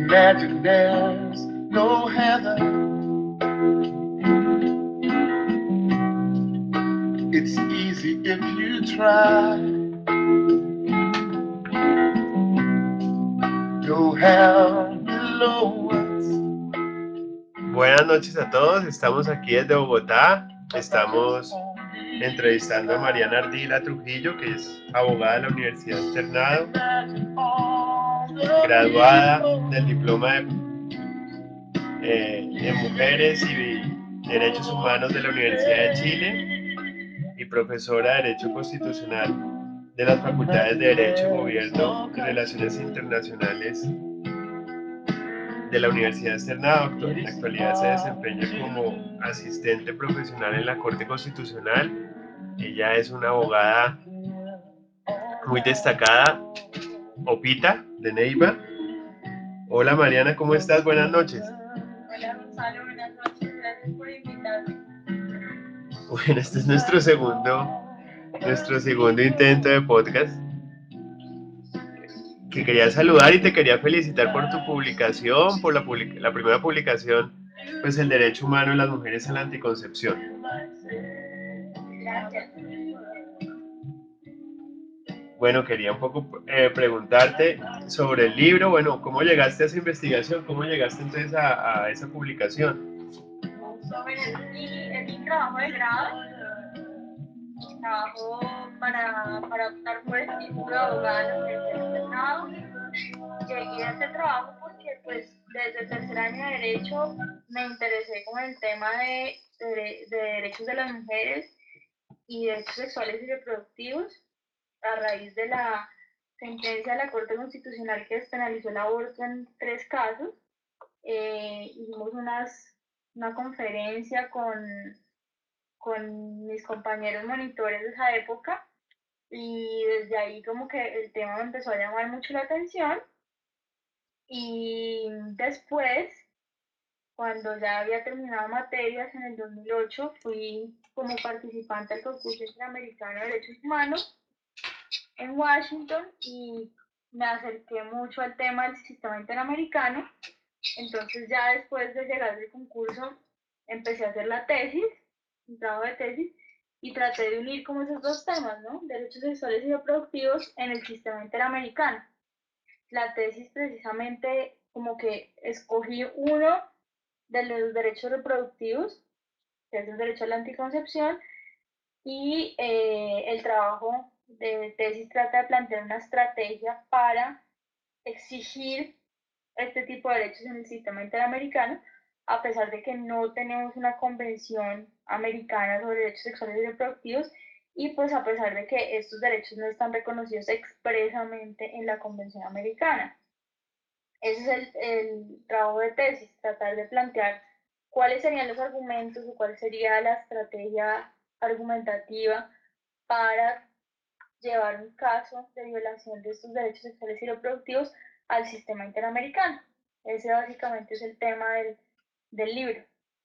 Imagine there's no heaven. It's easy if you try. No hell below us. Buenas noches a todos, estamos aquí desde Bogotá, estamos entrevistando a Mariana Ardila Trujillo, que es abogada de la Universidad Externado, graduada del diploma en Mujeres y Derechos Humanos de la Universidad de Chile y profesora de Derecho Constitucional de las Facultades de Derecho, Gobierno y Relaciones Internacionales de la Universidad Externado. En la actualidad se desempeña como asistente profesional en la Corte Constitucional. Ella es una abogada muy destacada, Opita, de Neiva. Hola Mariana, ¿cómo estás? Buenas noches. Hola Gonzalo, buenas noches, gracias por invitarme. Bueno, este es nuestro segundo intento de podcast. Que quería saludar y te quería felicitar por tu publicación, por la primera publicación, pues el derecho humano de las mujeres a la anticoncepción. Gracias. Bueno, quería un poco preguntarte sobre el libro, bueno, ¿cómo llegaste a esa investigación? ¿Cómo llegaste entonces a esa publicación? Bueno, es mi trabajo de grado, trabajo para optar por el título de abogada en la Universidad Externado. Llegué a este trabajo porque pues desde tercer año de Derecho me interesé con el tema de derechos de las mujeres y derechos sexuales y reproductivos a raíz de la sentencia de la Corte Constitucional que despenalizó el aborto en 3 casos. Hicimos una conferencia con mis compañeros monitores de esa época y desde ahí como que el tema me empezó a llamar mucho la atención y después, cuando ya había terminado materias en el 2008, fui como participante del concurso interamericano de derechos humanos en Washington y me acerqué mucho al tema del sistema interamericano. Entonces ya después de llegar del concurso empecé a hacer la tesis, un trabajo de tesis, y traté de unir como esos dos temas, ¿no? Derechos sexuales y reproductivos en el sistema interamericano. La tesis precisamente como que escogí uno de los derechos reproductivos, que es el derecho a la anticoncepción, y el trabajo de tesis trata de plantear una estrategia para exigir este tipo de derechos en el sistema interamericano, a pesar de que no tenemos una convención americana sobre derechos sexuales y reproductivos, y pues a pesar de que estos derechos no están reconocidos expresamente en la convención americana. Ese es el trabajo de tesis, tratar de plantear cuáles serían los argumentos o cuál sería la estrategia argumentativa para llevar un caso de violación de estos derechos sexuales y reproductivos al sistema interamericano. Ese básicamente es el tema del libro.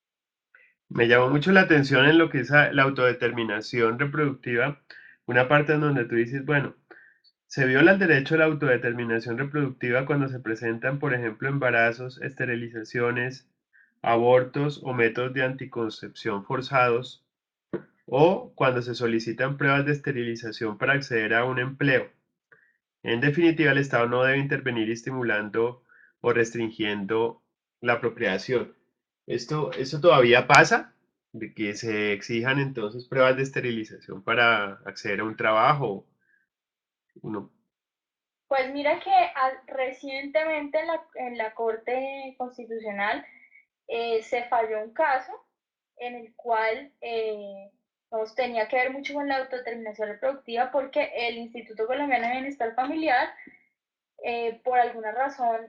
Me llamó mucho la atención en lo que es la autodeterminación reproductiva, una parte en donde tú dices, bueno, se viola el derecho a la autodeterminación reproductiva cuando se presentan, por ejemplo, embarazos, esterilizaciones, abortos o métodos de anticoncepción forzados, o cuando se solicitan pruebas de esterilización para acceder a un empleo. En definitiva, el Estado no debe intervenir estimulando o restringiendo la apropiación. ¿Esto todavía pasa? De que se exijan entonces pruebas de esterilización para acceder a un trabajo. Uno, Pues mira que recientemente en la Corte Constitucional se falló un caso en el cual nos tenía que ver mucho con la autodeterminación reproductiva porque el Instituto Colombiano de Bienestar Familiar por alguna razón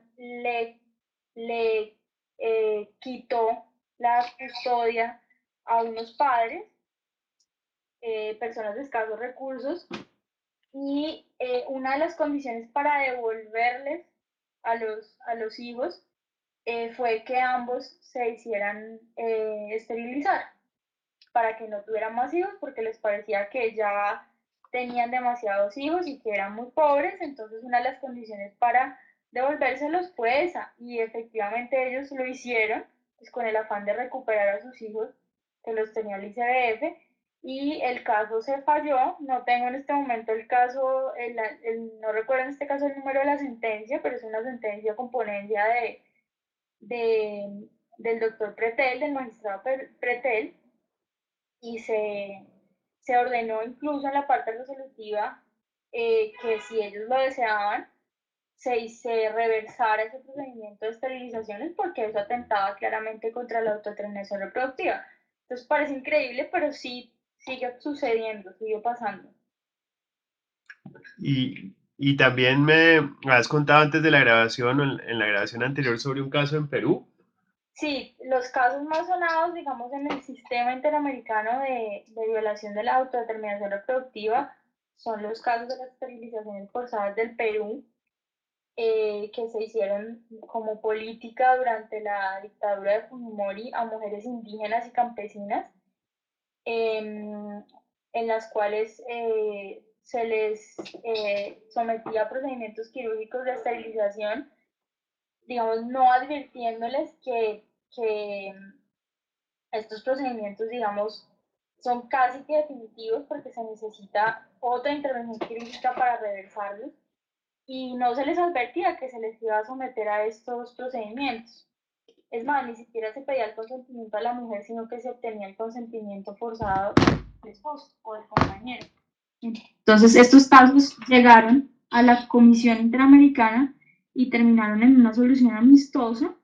le quitó la custodia a unos padres, personas de escasos recursos, y una de las condiciones para devolverles a los hijos fue que ambos se hicieran esterilizar para que no tuvieran más hijos porque les parecía que ya tenían demasiados hijos y que eran muy pobres. Entonces una de las condiciones para devolvérselos pues, y efectivamente ellos lo hicieron, pues con el afán de recuperar a sus hijos que los tenía el ICBF, y el caso se falló. No tengo en este momento el caso, no recuerdo en este caso el número de la sentencia, pero es una sentencia con ponencia del doctor Pretel, del magistrado Pretel, y se ordenó incluso en la parte resolutiva que si ellos lo deseaban, se reversara ese procedimiento de esterilizaciones, porque eso atentaba claramente contra la autodeterminación reproductiva. Entonces parece increíble, pero sí sigue sucediendo, sigue pasando. Y también me has contado antes de la grabación o en la grabación anterior sobre un caso en Perú. Sí, los casos más sonados, digamos, en el sistema interamericano de violación de la autodeterminación reproductiva son los casos de las esterilizaciones forzadas del Perú, que se hicieron como política durante la dictadura de Fujimori a mujeres indígenas y campesinas, en las cuales se les sometía a procedimientos quirúrgicos de esterilización, digamos, no advirtiéndoles que estos procedimientos, digamos, son casi que definitivos porque se necesita otra intervención quirúrgica para reversarlos, y no se les advertía que se les iba a someter a estos procedimientos. Es más, ni siquiera se pedía el consentimiento a la mujer, sino que se obtenía el consentimiento forzado del esposo o del compañero. Entonces, estos casos llegaron a la Comisión Interamericana y terminaron en una solución amistosa,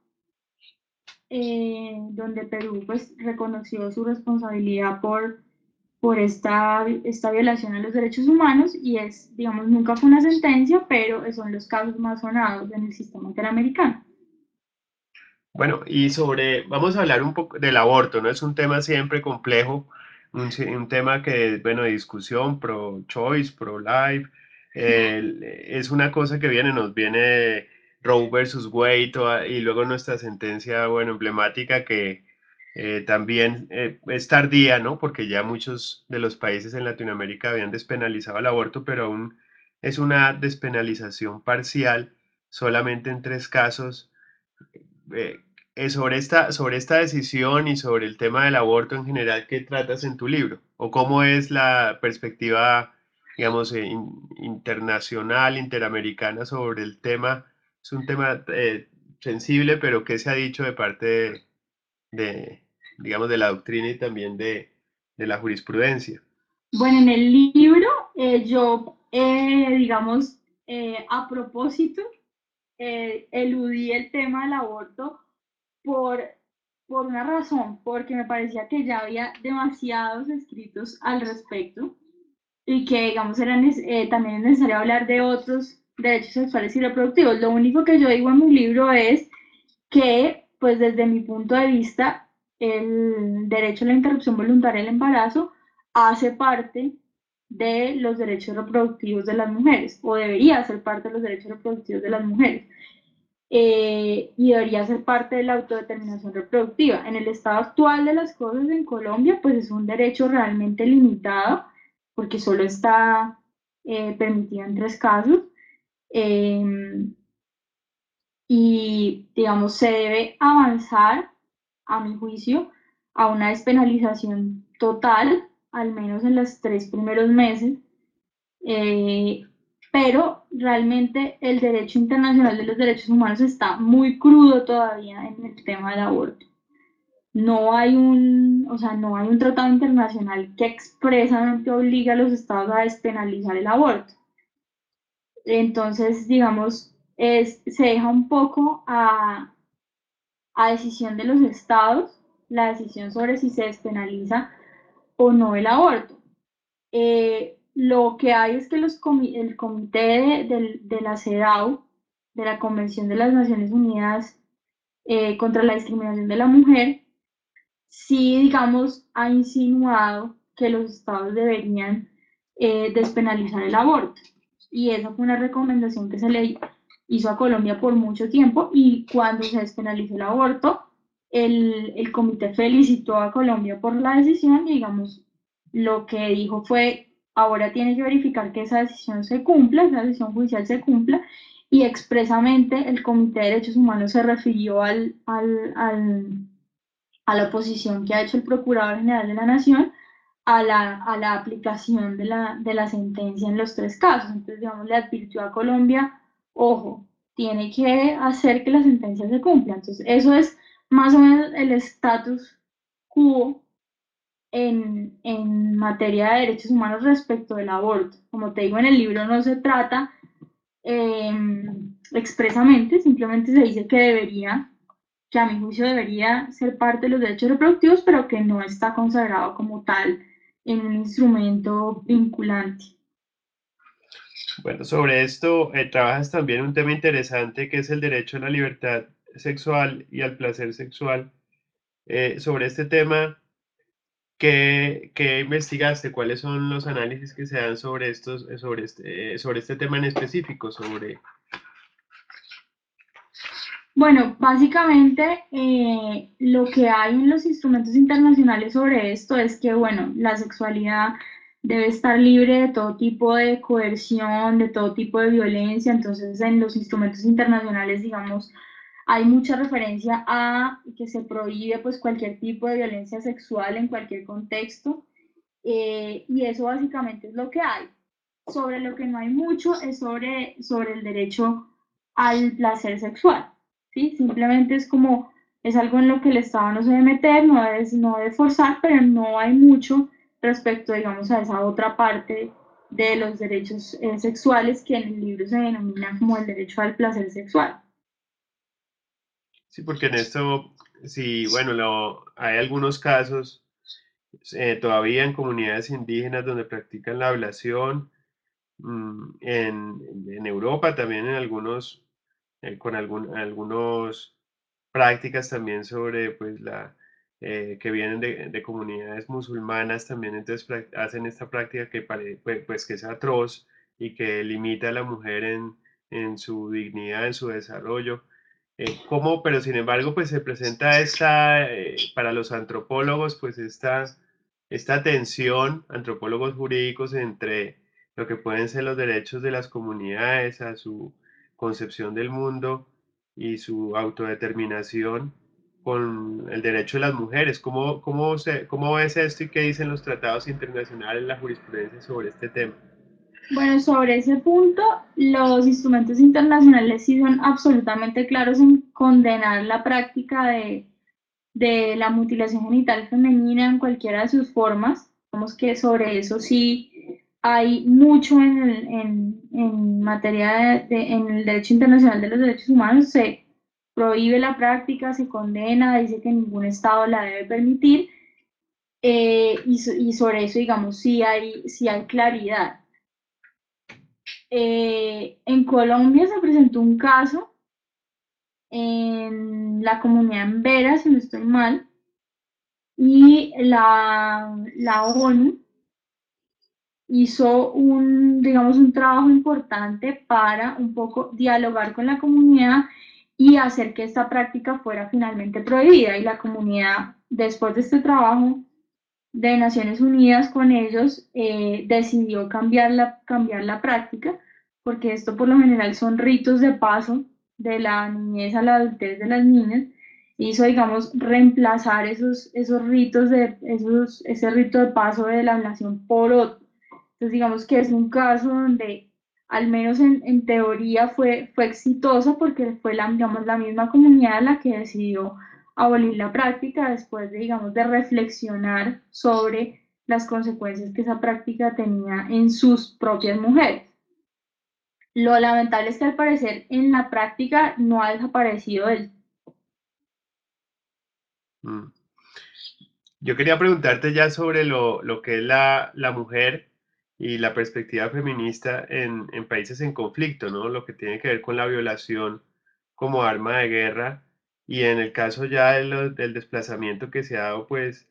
donde Perú pues reconoció su responsabilidad por esta violación a los derechos humanos, y es, digamos, nunca fue una sentencia, pero son los casos más sonados en el sistema interamericano. Bueno, y sobre, vamos a hablar un poco del aborto, ¿no? Es un tema siempre complejo, un tema que, bueno, de discusión, pro-choice, pro-life, es una cosa que viene, nos viene Roe versus Wade, y luego nuestra sentencia, bueno, emblemática que también es tardía, ¿no? Porque ya muchos de los países en Latinoamérica habían despenalizado el aborto, pero aún es una despenalización parcial, solamente en 3 casos. eh, sobre esta decisión y sobre el tema del aborto en general, ¿qué tratas en tu libro? ¿O cómo es la perspectiva, digamos, internacional, interamericana sobre el tema? Es un tema sensible, pero ¿qué se ha dicho de parte de, digamos, de la doctrina y también de la jurisprudencia? Bueno, en el libro yo, digamos, a propósito, eludí el tema del aborto por, por una razón, porque me parecía que ya había demasiados escritos al respecto, y que, digamos, también es necesario hablar de otros derechos sexuales y reproductivos. Lo único que yo digo en mi libro es que, pues desde mi punto de vista, el derecho a la interrupción voluntaria del embarazo hace parte de los derechos reproductivos de las mujeres, o debería ser parte de los derechos reproductivos de las mujeres, y debería ser parte de la autodeterminación reproductiva. En el estado actual de las cosas en Colombia, pues es un derecho realmente limitado, porque solo está permitido en 3 casos. Eh, y, digamos, se debe avanzar, a mi juicio, a una despenalización total, al menos en los 3 primeros meses, eh, pero realmente el derecho internacional de los derechos humanos está muy crudo todavía en el tema del aborto. No hay no hay un tratado internacional que expresamente obliga a los estados a despenalizar el aborto. Entonces, digamos, se deja un poco a decisión de los estados la decisión sobre si se despenaliza o no el aborto. Lo que hay es que el comité de la CEDAW, de la Convención de las Naciones Unidas contra la Discriminación de la Mujer, sí, digamos, ha insinuado que los estados deberían despenalizar el aborto. Y esa fue una recomendación que se le hizo a Colombia por mucho tiempo, y cuando se despenalizó el aborto, el comité felicitó a Colombia por la decisión, y, digamos, lo que dijo fue: ahora tiene que verificar que esa decisión se cumpla, esa decisión judicial se cumpla, y expresamente el Comité de Derechos Humanos se refirió a la oposición que ha hecho el Procurador General de la Nación a la aplicación de la sentencia en los tres casos. Entonces, digamos, le advirtió a Colombia, ojo, tiene que hacer que la sentencia se cumpla. Entonces, eso es más o menos el status quo en materia de derechos humanos respecto del aborto. Como te digo, en el libro no se trata eh, expresamente, simplemente se dice que debería, que a mi juicio debería ser parte de los derechos reproductivos, pero que no está consagrado como tal en un instrumento vinculante. Bueno, sobre esto trabajas también un tema interesante que es el derecho a la libertad sexual y al placer sexual. Sobre este tema, ¿qué investigaste? ¿Cuáles son los análisis que se dan sobre estos, sobre este tema en específico? Sobre, Bueno, básicamente lo que hay en los instrumentos internacionales sobre esto es que, bueno, la sexualidad debe estar libre de todo tipo de coerción, de todo tipo de violencia. Entonces, en los instrumentos internacionales, digamos, hay mucha referencia a que se prohíbe pues cualquier tipo de violencia sexual en cualquier contexto, y eso básicamente es lo que hay. Sobre lo que no hay mucho es sobre el derecho al placer sexual, ¿sí? Simplemente es como, es algo en lo que el Estado no se debe meter, no debe forzar, pero no hay mucho respecto, digamos, a esa otra parte de los derechos sexuales que en el libro se denomina como el derecho al placer sexual. sí, porque en esto, sí, bueno, hay algunos casos todavía en comunidades indígenas donde practican la ablación, en Europa también en algunos, con algunos prácticas también sobre pues que vienen de comunidades musulmanas también entonces hacen esta práctica que pues, que es atroz y que limita a la mujer en su dignidad, en su desarrollo. ¿Cómo? Pero sin embargo, pues se presenta para los antropólogos, pues esta tensión, antropólogos jurídicos, entre lo que pueden ser los derechos de las comunidades a su concepción del mundo y su autodeterminación con el derecho de las mujeres. ¿Cómo ves esto y qué dicen los tratados internacionales, la jurisprudencia sobre este tema? Bueno, sobre ese punto, los instrumentos internacionales sí son absolutamente claros en condenar la práctica de la mutilación genital femenina en cualquiera de sus formas. Vamos que sobre eso sí hay mucho en materia en el derecho internacional de los derechos humanos. Se prohíbe la práctica, se condena, dice que ningún Estado la debe permitir, y sobre eso, digamos, sí hay claridad. En Colombia se presentó un caso en la comunidad en Vera, si no estoy mal, y la ONU hizo digamos, un trabajo importante para un poco dialogar con la comunidad y hacer que esta práctica fuera finalmente prohibida. Y la comunidad, después de este trabajo de Naciones Unidas con ellos, decidió cambiar la práctica, porque esto por lo general son ritos de paso de la niñez a la adultez de las niñas. Hizo, digamos, reemplazar esos ritos ese rito de paso de la nación por otro. Entonces, digamos que es un caso donde, al menos en teoría, fue exitoso porque fue digamos, la misma comunidad la que decidió abolir la práctica después de, digamos, de reflexionar sobre las consecuencias que esa práctica tenía en sus propias mujeres. Lo lamentable es que al parecer en la práctica no ha desaparecido del. Mm. Yo quería preguntarte ya sobre lo que es la mujer y la perspectiva feminista en países en conflicto, ¿no? Lo que tiene que ver con la violación como arma de guerra y en el caso ya del desplazamiento que se ha dado, pues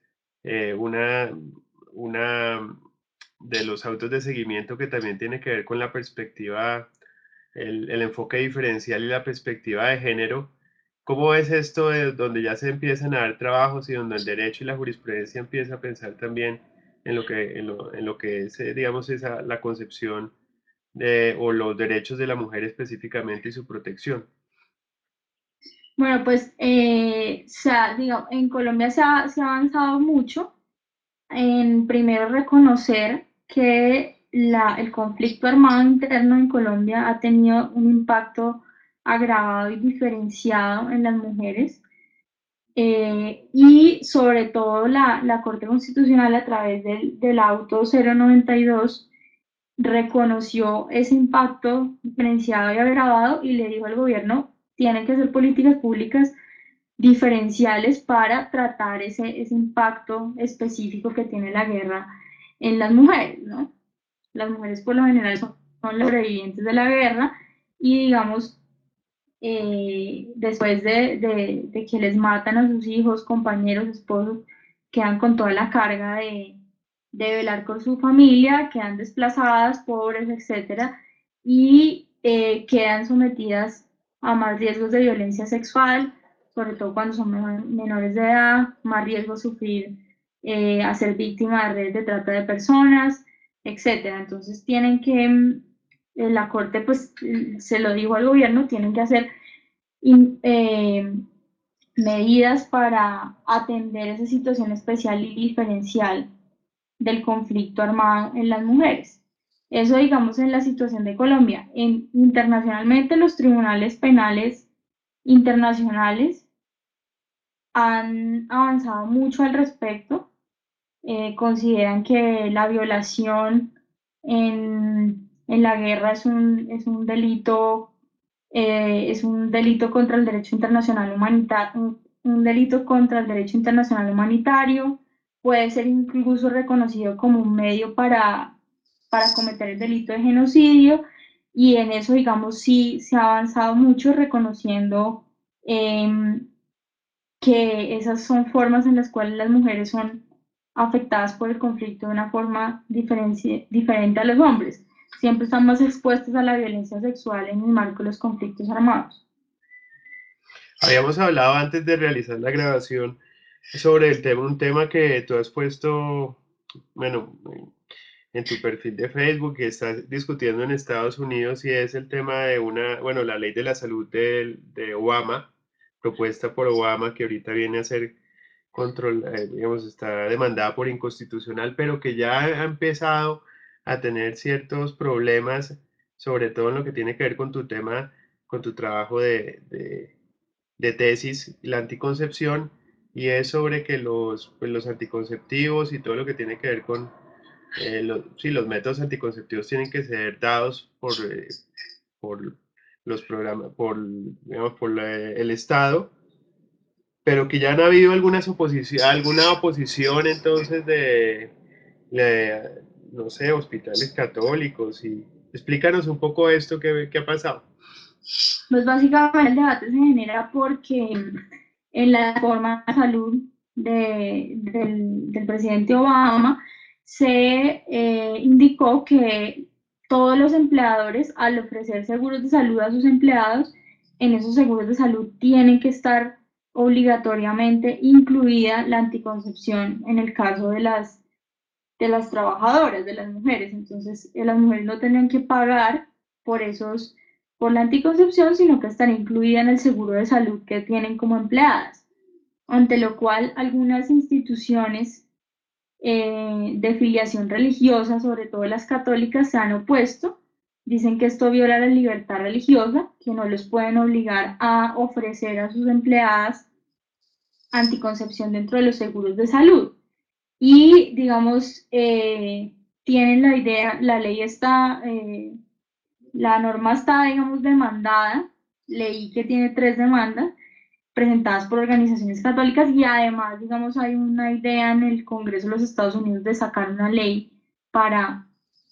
una de los autos de seguimiento que también tiene que ver con la perspectiva, el enfoque diferencial y la perspectiva de género. ¿Cómo es esto de donde ya se empiezan a dar trabajos y donde el derecho y la jurisprudencia empieza a pensar también en lo que es, digamos, la concepción o los derechos de la mujer específicamente y su protección. Bueno, pues digamos, en Colombia se ha avanzado mucho en primero reconocer que el conflicto armado interno en Colombia ha tenido un impacto agravado y diferenciado en las mujeres. Y sobre todo la Corte Constitucional a través del auto 092 reconoció ese impacto diferenciado y agravado y le dijo al gobierno, tienen que hacer políticas públicas diferenciales para tratar ese impacto específico que tiene la guerra en las mujeres, ¿no? Las mujeres por lo general son los sobrevivientes de la guerra y digamos, después de que les matan a sus hijos, compañeros, esposos, quedan con toda la carga de velar con su familia, quedan desplazadas, pobres, etcétera, y quedan sometidas a más riesgos de violencia sexual, sobre todo cuando son menores de edad, más riesgo de sufrir, a ser víctima de redes de trata de personas, etcétera. Entonces tienen que, la Corte pues se lo dijo al gobierno, tienen que hacer eh, medidas para atender esa situación especial y diferencial del conflicto armado en las mujeres. Eso, digamos, en la situación de Colombia. Internacionalmente, los tribunales penales internacionales han avanzado mucho al respecto. Consideran que la violación en la guerra es un delito contra el derecho internacional humanitario, un delito contra el derecho internacional humanitario, puede ser incluso reconocido como un medio para cometer el delito de genocidio, y en eso, digamos, sí se ha avanzado mucho reconociendo eh, que esas son formas en las cuales las mujeres son afectadas por el conflicto de una forma diferente a los hombres. Siempre están más expuestas a la violencia sexual en el marco de los conflictos armados. Habíamos hablado antes de realizar la grabación sobre el tema, un tema que tú has puesto, bueno, en tu perfil de Facebook que estás discutiendo en Estados Unidos y es el tema de bueno, la ley de la salud de Obama, propuesta por Obama, que ahorita viene a ser digamos, está demandada por inconstitucional, pero que ya ha empezado a tener ciertos problemas, sobre todo en lo que tiene que ver con tu tema, con tu trabajo de tesis, la anticoncepción, y es sobre que pues, los anticonceptivos y todo lo que tiene que ver con, sí, los métodos anticonceptivos tienen que ser dados por los programas, digamos, el Estado, pero que ya han habido alguna oposición entonces no sé, hospitales católicos, y explícanos un poco esto que ha pasado. Pues básicamente el debate se genera porque en la reforma de salud del presidente Obama se indicó que todos los empleadores, al ofrecer seguros de salud a sus empleados, en esos seguros de salud tienen que estar obligatoriamente incluida la anticoncepción en el caso de las trabajadoras, de las mujeres. Entonces, las mujeres no tenían que pagar por por la anticoncepción, sino que están incluida en el seguro de salud que tienen como empleadas. Ante lo cual, algunas instituciones de filiación religiosa, sobre todo las católicas, se han opuesto. Dicen que esto viola la libertad religiosa, que no los pueden obligar a ofrecer a sus empleadas anticoncepción dentro de los seguros de salud. Y, digamos, tienen la idea, la ley está, la norma está, digamos, demandada, leí que tiene 3 demandas presentadas por organizaciones católicas y además, digamos, hay una idea en el Congreso de los Estados Unidos de sacar una ley para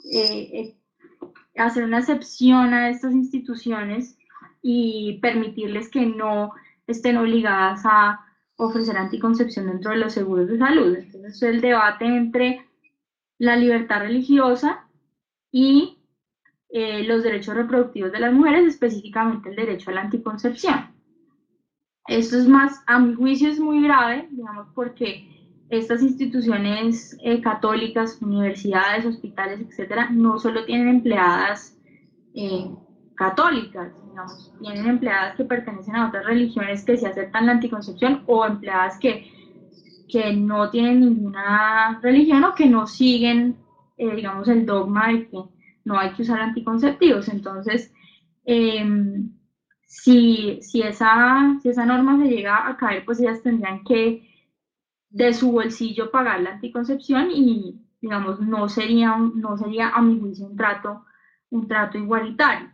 hacer una excepción a estas instituciones y permitirles que no estén obligadas a ofrecer anticoncepción dentro de los seguros de salud. Entonces, el debate entre la libertad religiosa y los derechos reproductivos de las mujeres, específicamente el derecho a la anticoncepción. Esto es más, a mi juicio es muy grave, digamos, porque estas instituciones católicas, universidades, hospitales, etcétera, no solo tienen empleadas eh, católicas, digamos, tienen empleadas que pertenecen a otras religiones que sí aceptan la anticoncepción o empleadas que no tienen ninguna religión o que no siguen, digamos, el dogma de que no hay que usar anticonceptivos. Entonces, eh, si esa norma se llega a caer, pues ellas tendrían que de su bolsillo pagar la anticoncepción y, digamos, no sería a mi juicio un trato igualitario.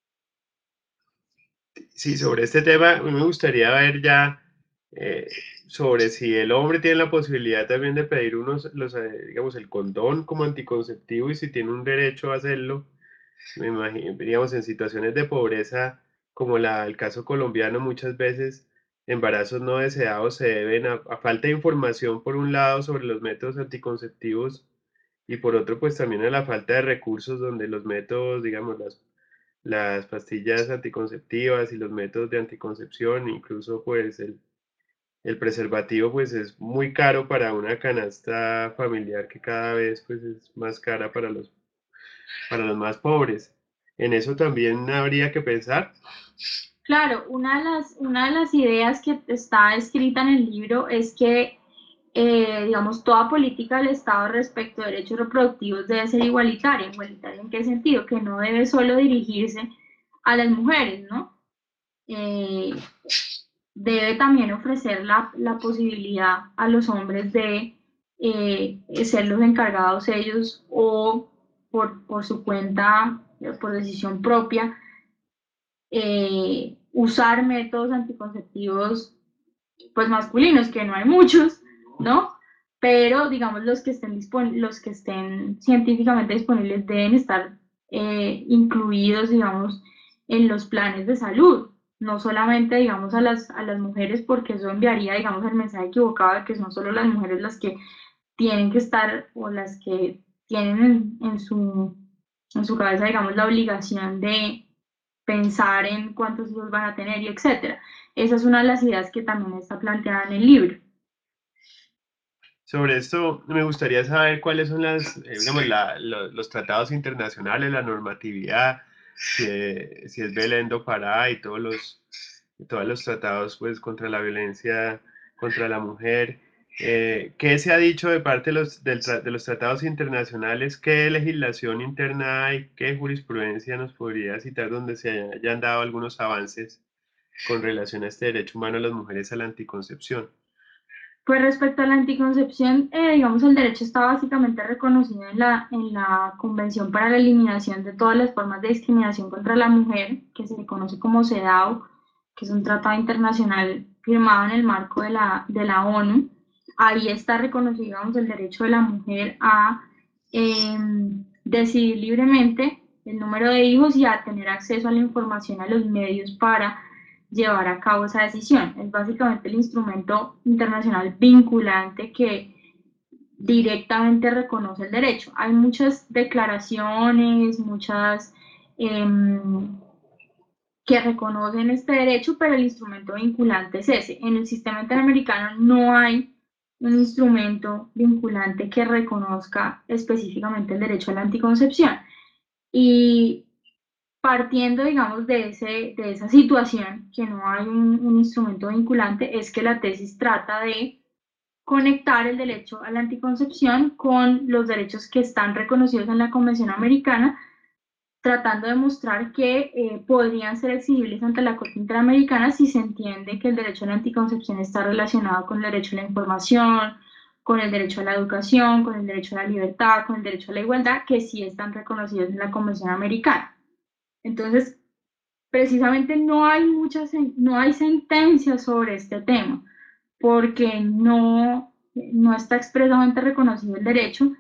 Sí, sobre este tema, a mí me gustaría ver ya sobre si el hombre tiene la posibilidad también de pedir digamos, el condón como anticonceptivo y si tiene un derecho a hacerlo. Me imagino, digamos, en situaciones de pobreza como el caso colombiano, muchas veces embarazos no deseados se deben a falta de información por un lado sobre los métodos anticonceptivos y por otro pues también a la falta de recursos donde los métodos, digamos, las pastillas anticonceptivas y los métodos de anticoncepción, incluso pues el preservativo pues es muy caro para una canasta familiar que cada vez pues es más cara para los más pobres. En eso también habría que pensar. Claro, una de las ideas que está escrita en el libro es que, digamos, toda política del Estado respecto a derechos reproductivos debe ser igualitaria. ¿Igualitaria en qué sentido? Que no debe solo dirigirse a las mujeres, ¿no? Eh, debe también ofrecer la posibilidad a los hombres de ser los encargados ellos o por su cuenta, por decisión propia, usar métodos anticonceptivos pues masculinos, que no hay muchos, ¿no? Pero digamos los que estén científicamente disponibles deben estar incluidos, digamos, en los planes de salud, no solamente, digamos, a las mujeres, porque eso enviaría, digamos, el mensaje equivocado de que son solo las mujeres las que tienen que estar o las que tienen en su cabeza, digamos, la obligación de pensar en cuántos hijos van a tener y etcétera. Esa es una de las ideas que también está planteada en el libro. Sobre esto me gustaría saber cuáles son digamos, los tratados internacionales, la normatividad, si es Belén do Pará y todos los tratados pues, contra la violencia contra la mujer. ¿Qué se ha dicho de parte de de los tratados internacionales? ¿Qué legislación interna hay? ¿Qué jurisprudencia nos podría citar donde se hayan dado algunos avances con relación a este derecho humano de las mujeres a la anticoncepción? Pues respecto a la anticoncepción, digamos, el derecho está básicamente reconocido en la Convención para la Eliminación de todas las formas de discriminación contra la mujer, que se conoce como CEDAW, que es un tratado internacional firmado en el marco de la ONU. Ahí está reconocido, digamos, el derecho de la mujer a eh, decidir libremente el número de hijos y a tener acceso a la información, a los medios para llevar a cabo esa decisión. Es básicamente el instrumento internacional vinculante que directamente reconoce el derecho. Hay muchas declaraciones, muchas eh, que reconocen este derecho, pero el instrumento vinculante es ese. En el sistema interamericano no hay un instrumento vinculante que reconozca específicamente el derecho a la anticoncepción. Y partiendo, digamos, de esa situación, que no hay un instrumento vinculante, es que la tesis trata de conectar el derecho a la anticoncepción con los derechos que están reconocidos en la Convención Americana, tratando de mostrar que podrían ser exigibles ante la Corte Interamericana si se entiende que el derecho a la anticoncepción está relacionado con el derecho a la información, con el derecho a la educación, con el derecho a la libertad, con el derecho a la igualdad, que sí están reconocidos en la Convención Americana. Entonces, precisamente no hay sentencias sobre este tema, porque no está expresamente reconocido el derecho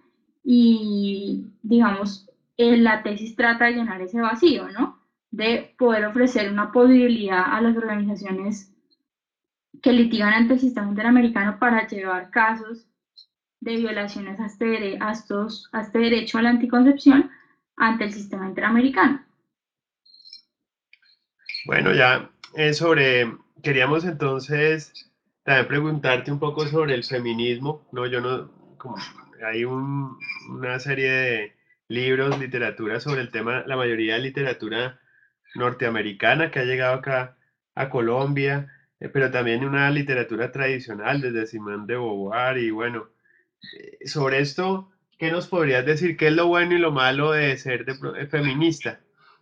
y, digamos, la tesis trata de llenar ese vacío, ¿no? De poder ofrecer una posibilidad a las organizaciones que litigan ante el sistema interamericano para llevar casos de violaciones a este derecho a la anticoncepción ante el sistema interamericano. Bueno, queríamos entonces también preguntarte un poco sobre el feminismo, ¿no? Yo no, como hay una serie libros, literatura sobre el tema, la mayoría de literatura norteamericana que ha llegado acá a Colombia, pero también una literatura tradicional desde Simone de Beauvoir y bueno, sobre esto, ¿qué nos podrías decir? ¿Qué es lo bueno y lo malo de ser feminista?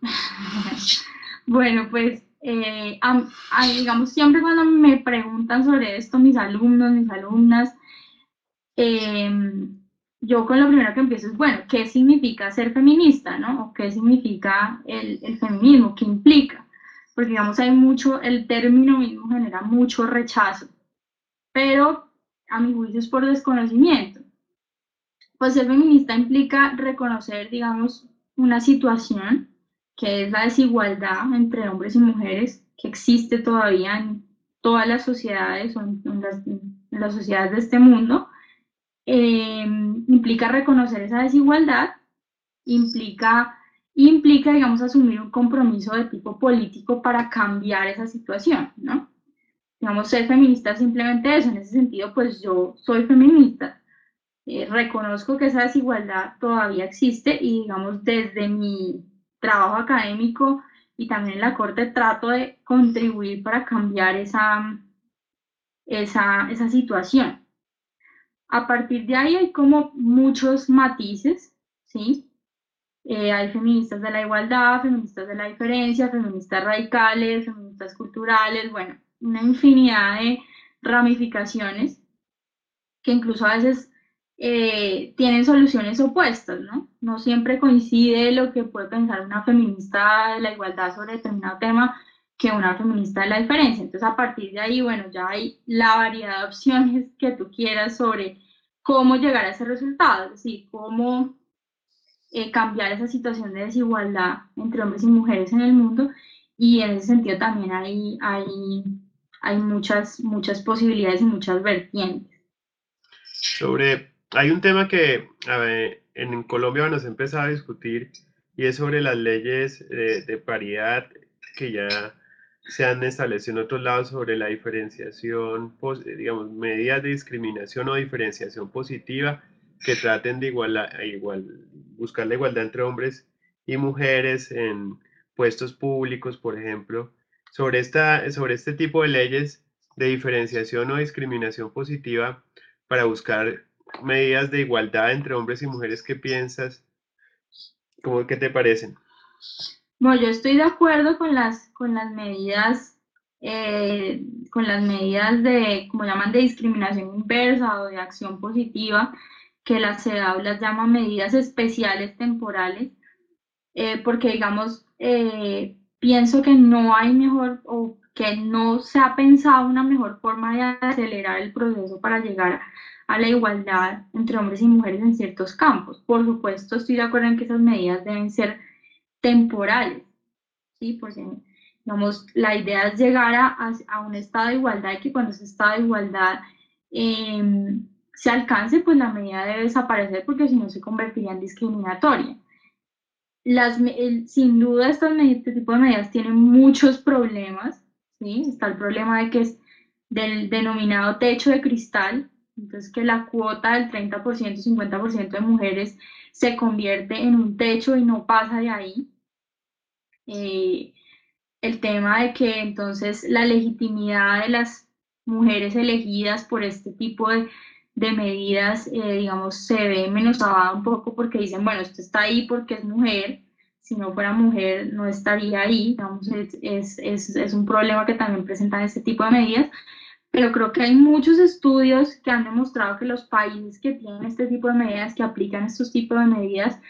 Bueno, pues digamos, siempre cuando me preguntan sobre esto mis alumnos, mis alumnas, eh, yo con lo primero que empiezo es, bueno, ¿qué significa ser feminista, no? ¿O qué significa el feminismo? ¿Qué implica? Porque, digamos, hay mucho, el término mismo genera mucho rechazo, pero a mi juicio es por desconocimiento. Pues ser feminista implica reconocer, digamos, una situación que es la desigualdad entre hombres y mujeres que existe todavía en todas las sociedades o en las sociedades de este mundo. Implica reconocer esa desigualdad, implica, implica, digamos, asumir un compromiso de tipo político para cambiar esa situación, ¿no? Digamos, ser feminista es simplemente eso. En ese sentido, pues yo soy feminista, reconozco que esa desigualdad todavía existe y, digamos, desde mi trabajo académico y también en la corte trato de contribuir para cambiar esa situación. A partir de ahí hay como muchos matices, ¿sí? Hay feministas de la igualdad, feministas de la diferencia, feministas radicales, feministas culturales, bueno, una infinidad de ramificaciones que incluso a veces tienen soluciones opuestas, ¿no? No siempre coincide lo que puede pensar una feminista de la igualdad sobre determinado tema que una feminista de la diferencia. Entonces, a partir de ahí, bueno, ya hay la variedad de opciones que tú quieras sobre cómo llegar a ese resultado, es decir, cómo cambiar esa situación de desigualdad entre hombres y mujeres en el mundo. Y en ese sentido también hay muchas posibilidades y muchas vertientes. Hay un tema que a ver, en Colombia nos ha empezado a discutir y es sobre las leyes de paridad que ya se han establecido en otros lados sobre la diferenciación, digamos, medidas de discriminación o diferenciación positiva que traten de buscar la igualdad entre hombres y mujeres en puestos públicos, por ejemplo. Sobre este tipo de leyes de diferenciación o discriminación positiva, para buscar medidas de igualdad entre hombres y mujeres. ¿Qué piensas? ¿Cómo que te parecen? Bueno, yo estoy de acuerdo con las medidas de, como llaman, de discriminación inversa o de acción positiva, que la CEDAW las llama medidas especiales temporales, porque, digamos, pienso que no hay mejor o que no se ha pensado una mejor forma de acelerar el proceso para llegar a la igualdad entre hombres y mujeres en ciertos campos. Por supuesto, estoy de acuerdo en que esas medidas deben ser temporales, ¿sí? Porque, digamos, la idea es llegar a un estado de igualdad y que cuando ese estado de igualdad eh, se alcance, pues la medida debe desaparecer porque si no se convertiría en discriminatoria. Sin duda este tipo de medidas tienen muchos problemas, ¿sí? Está el problema de que es del denominado techo de cristal, entonces que la cuota del 30%, 50% de mujeres se convierte en un techo y no pasa de ahí. Eh, el tema de que entonces la legitimidad de las mujeres elegidas por este tipo de medidas, digamos, se ve menoscabada un poco porque dicen, bueno, usted está ahí porque es mujer, si no fuera mujer no estaría ahí, digamos, es un problema que también presentan este tipo de medidas, pero creo que hay muchos estudios que han demostrado que los países que tienen este tipo de medidas, que aplican estos tipos de medidas,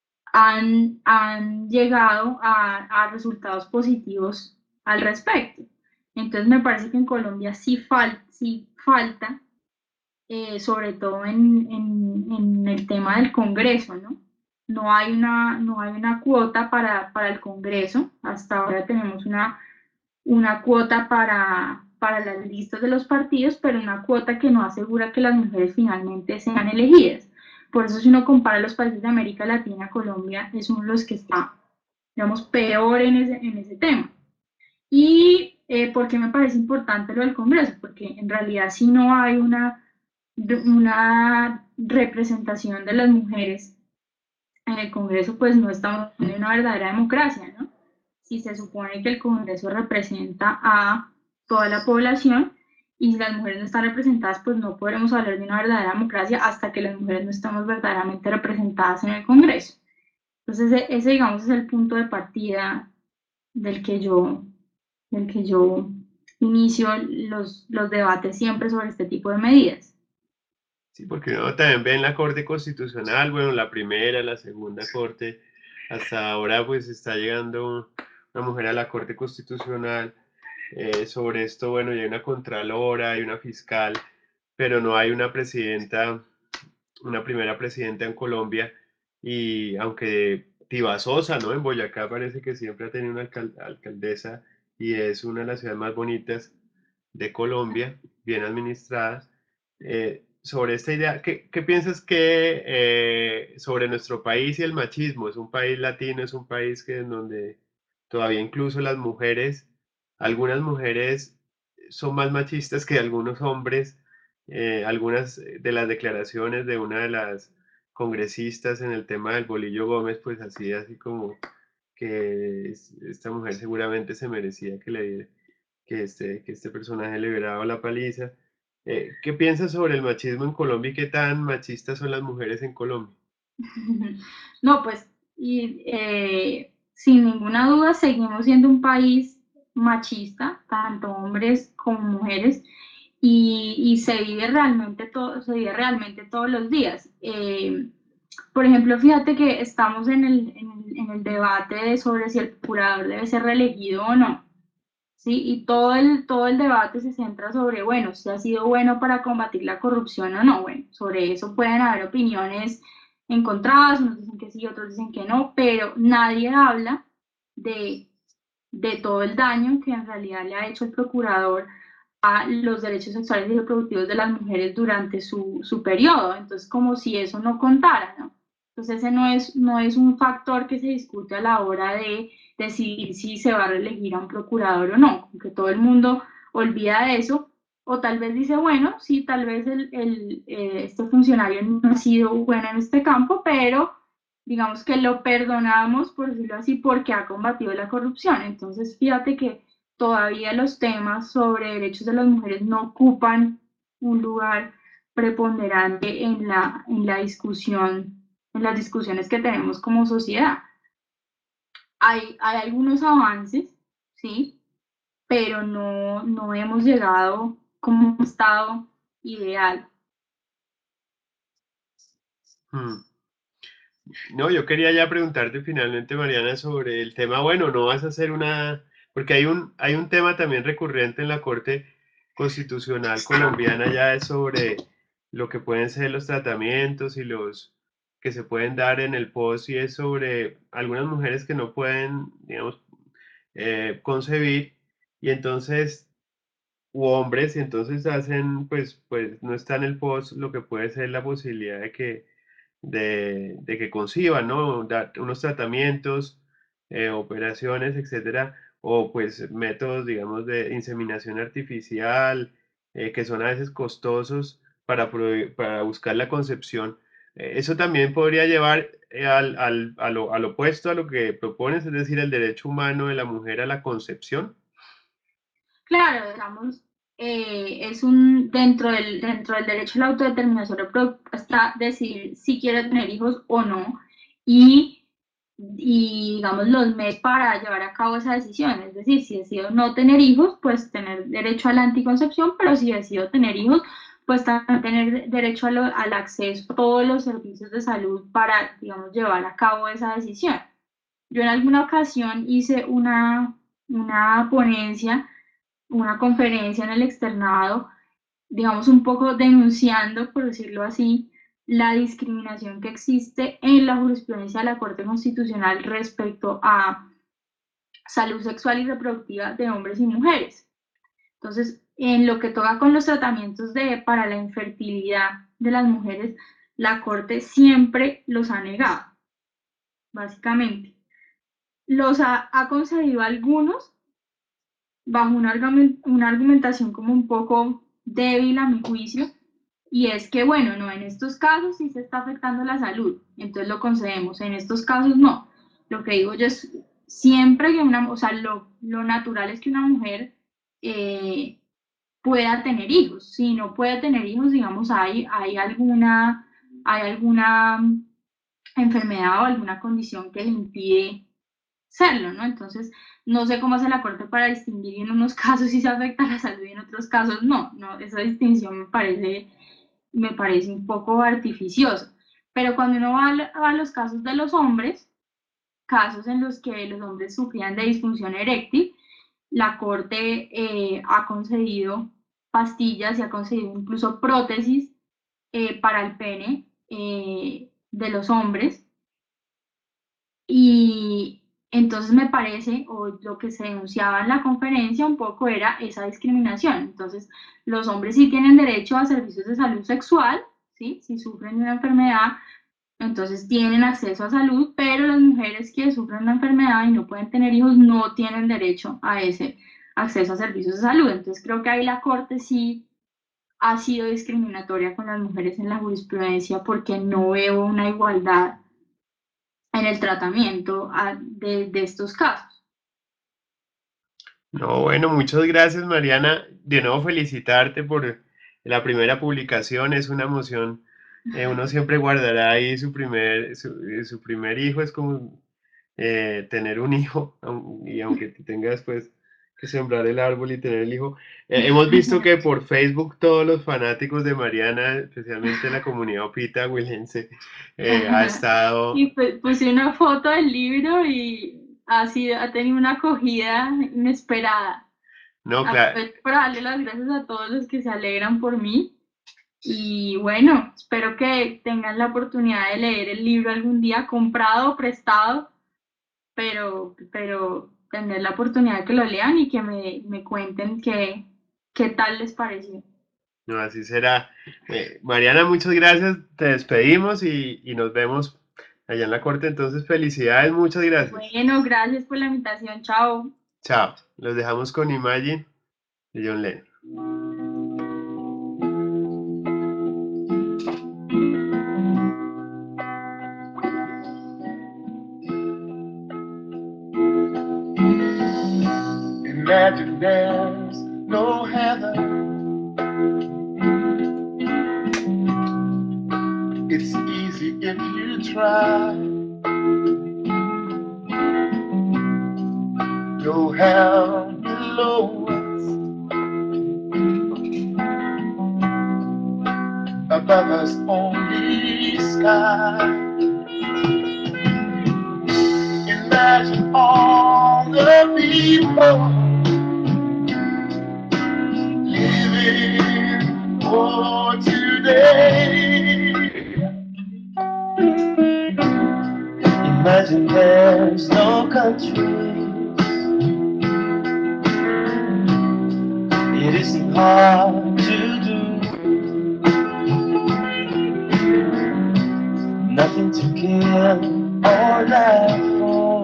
han llegado a resultados positivos al respecto. Entonces me parece que en Colombia sí falta, sobre todo en el tema del Congreso, ¿no? No hay una cuota para el Congreso. Hasta ahora tenemos una cuota para las listas de los partidos, pero una cuota que no asegura que las mujeres finalmente sean elegidas. Por eso si uno compara los países de América Latina, Colombia es uno de los que está, digamos, peor en ese tema. ¿Y por qué me parece importante lo del Congreso? Porque en realidad si no hay una representación de las mujeres en el Congreso pues no estamos en una verdadera democracia, ¿no? Si se supone que el Congreso representa a toda la población y si las mujeres no están representadas, pues no podremos hablar de una verdadera democracia hasta que las mujeres no estemos verdaderamente representadas en el Congreso. Entonces, ese digamos es el punto de partida del que yo, del que yo inicio los debates siempre sobre este tipo de medidas. Sí, porque uno también ve en la Corte Constitucional, bueno, la primera, la segunda Corte, hasta ahora pues está llegando una mujer a la Corte Constitucional. Sobre esto, bueno, ya hay una contralora, hay una fiscal, pero no hay una presidenta, una primera presidenta en Colombia. Y aunque Sosa, ¿no? En Boyacá parece que siempre ha tenido una alcaldesa y es una de las ciudades más bonitas de Colombia, bien administrada. Sobre esta idea, ¿qué piensas que sobre nuestro país y el machismo? Es un país latino, es un país que en donde todavía incluso las mujeres, algunas mujeres son más machistas que algunos hombres. Algunas de las declaraciones de una de las congresistas en el tema del Bolillo Gómez, pues así como que esta mujer seguramente se merecía que le diera que este personaje le hubiera dado la paliza. ¿Qué piensas sobre el machismo en Colombia y qué tan machistas son las mujeres en Colombia? No, pues, y, sin ninguna duda seguimos siendo un país machista, tanto hombres como mujeres, y se vive realmente todos los días. Por ejemplo, fíjate que estamos en el debate de sobre si el procurador debe ser reelegido o no. ¿Sí? Y todo el debate se centra sobre, bueno, si ha sido bueno para combatir la corrupción o no. Bueno, sobre eso pueden haber opiniones encontradas, unos dicen que sí, otros dicen que no, pero nadie habla de, de todo el daño que en realidad le ha hecho el procurador a los derechos sexuales y reproductivos de las mujeres durante su periodo. Entonces, como si eso no contara, ¿no? Entonces, ese no es un factor que se discute a la hora de decidir si se va a reelegir a un procurador o no, porque todo el mundo olvida de eso, o tal vez dice, bueno, sí, tal vez este funcionario no ha sido bueno en este campo, pero digamos que lo perdonamos, por decirlo así, porque ha combatido la corrupción. Entonces, fíjate que todavía los temas sobre derechos de las mujeres no ocupan un lugar preponderante en la discusión, en las discusiones que tenemos como sociedad. Hay algunos avances, ¿sí? Pero no hemos llegado como un estado ideal. Hmm. No, yo quería ya preguntarte finalmente, Mariana, sobre el tema, bueno, no vas a hacer una, porque hay un tema también recurrente en la Corte Constitucional colombiana ya es sobre lo que pueden ser los tratamientos y los que se pueden dar en el post y es sobre algunas mujeres que no pueden, digamos, concebir y entonces, u hombres, y entonces hacen, pues no está en el post lo que puede ser la posibilidad de que conciban, ¿no? Unos tratamientos, operaciones, etcétera, o pues métodos, digamos, de inseminación artificial, que son a veces costosos para buscar la concepción. Eso también podría llevar al opuesto a lo que propones, es decir, el derecho humano de la mujer a la concepción. Claro, digamos, dentro del derecho a la autodeterminación reproductiva está decidir si quiere tener hijos o no y, digamos, los medios para llevar a cabo esa decisión. Es decir, si decido no tener hijos, pues tener derecho a la anticoncepción, pero si decido tener hijos, pues también tener derecho al acceso a todos los servicios de salud para, digamos, llevar a cabo esa decisión. Yo en alguna ocasión hice una ponencia, una conferencia en el externado, digamos un poco denunciando, por decirlo así, la discriminación que existe en la jurisprudencia de la Corte Constitucional respecto a salud sexual y reproductiva de hombres y mujeres. Entonces, en lo que toca con los tratamientos para la infertilidad de las mujeres, la Corte siempre los ha negado, básicamente. Ha concedido algunos bajo una argumentación como un poco débil a mi juicio, y es que, bueno, no, en estos casos sí se está afectando la salud, entonces lo concedemos, en estos casos no. Lo que digo yo es siempre que una, o sea, lo natural es que una mujer eh, pueda tener hijos. Si no puede tener hijos, digamos, hay alguna enfermedad o alguna condición que le impide serlo, ¿no? Entonces, no sé cómo hace la Corte para distinguir en unos casos si se afecta la salud y en otros casos no, no, esa distinción me parece un poco artificiosa. Pero cuando uno va a los casos de los hombres, casos en los que los hombres sufrían de disfunción eréctil, la Corte ha concedido pastillas y ha concedido incluso prótesis para el pene de los hombres. Y entonces me parece, o lo que se denunciaba en la conferencia un poco era esa discriminación. Entonces, los hombres sí tienen derecho a servicios de salud sexual, ¿sí? Si sufren de una enfermedad, entonces tienen acceso a salud, pero las mujeres que sufren una enfermedad y no pueden tener hijos no tienen derecho a ese acceso a servicios de salud. Entonces, creo que ahí la Corte sí ha sido discriminatoria con las mujeres en la jurisprudencia porque no veo una igualdad en el tratamiento de estos casos. No, bueno, muchas gracias, Mariana. De nuevo felicitarte por la primera publicación. Es una emoción. Uno siempre guardará ahí su primer hijo. Es como tener un hijo, y aunque tú tengas pues que sembrar el árbol y tener el hijo. Hemos visto que por Facebook todos los fanáticos de Mariana, especialmente la comunidad Opita Huilense, ha estado. Y puse una foto del libro y ha tenido una acogida inesperada. No, claro. Aprovecho para darle las gracias a todos los que se alegran por mí. Y bueno, espero que tengan la oportunidad de leer el libro algún día, comprado o prestado, pero tener la oportunidad de que lo lean y que me cuenten qué tal les pareció. No, así será. Mariana, muchas gracias. Te despedimos y nos vemos allá en la corte. Entonces, felicidades, muchas gracias. Bueno, gracias por la invitación. Chao. Chao. Los dejamos con Imagine de John Lennon. Imagine there's no heaven. It's easy if you try. No hell below us. Above us only sky. Imagine all the people living for today. Imagine there's no countries. It isn't hard to do. Nothing to kill or die for.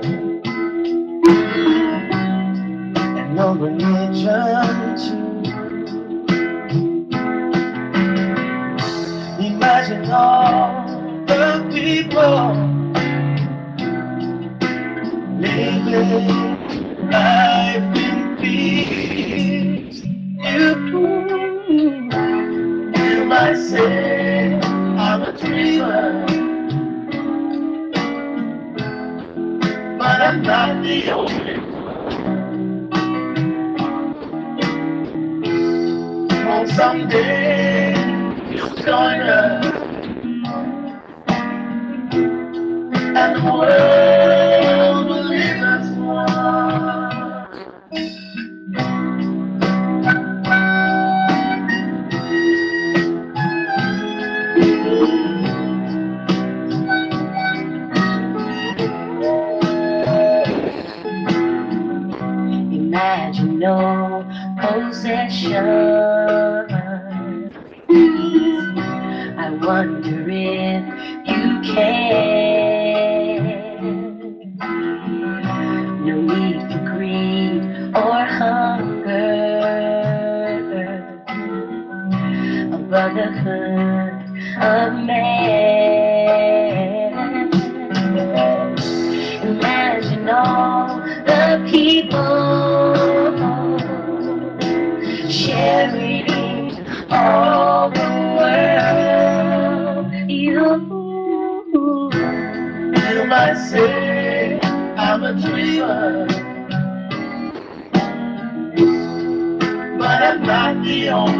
And no religion too. Imagine all the people living life in peace. You might say I'm a dreamer, but I'm not the only one. Hope someday you'll join us, and the world will leave us one. Imagine no possession. I wonder if you can. No need for greed or hunger. Above brotherhood of man. Imagine all the people sharing all the world. You might say I'm a dreamer, but I'm not the only